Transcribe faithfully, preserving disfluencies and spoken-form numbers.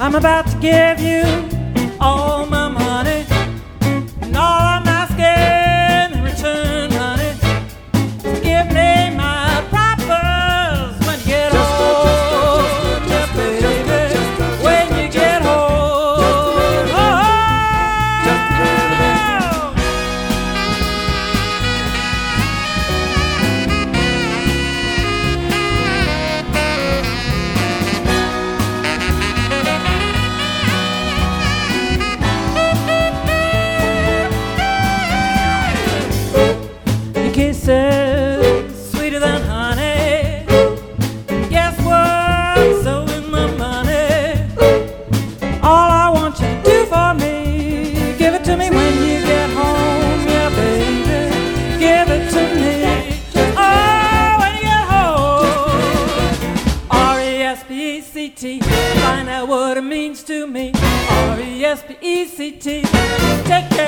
I'm about to give you all my money, and all I'm asking in return, honey, is give me my propers when you get home, yeah, baby, when you get home. Oh, kisses sweeter than honey. Guess what? So is my money. All I want you to do for me, give it to me when you get home, yeah, baby. Give it to me. Oh, when you get home. R E S P E C T. Find out what it means to me. R E S P E C T. Take care.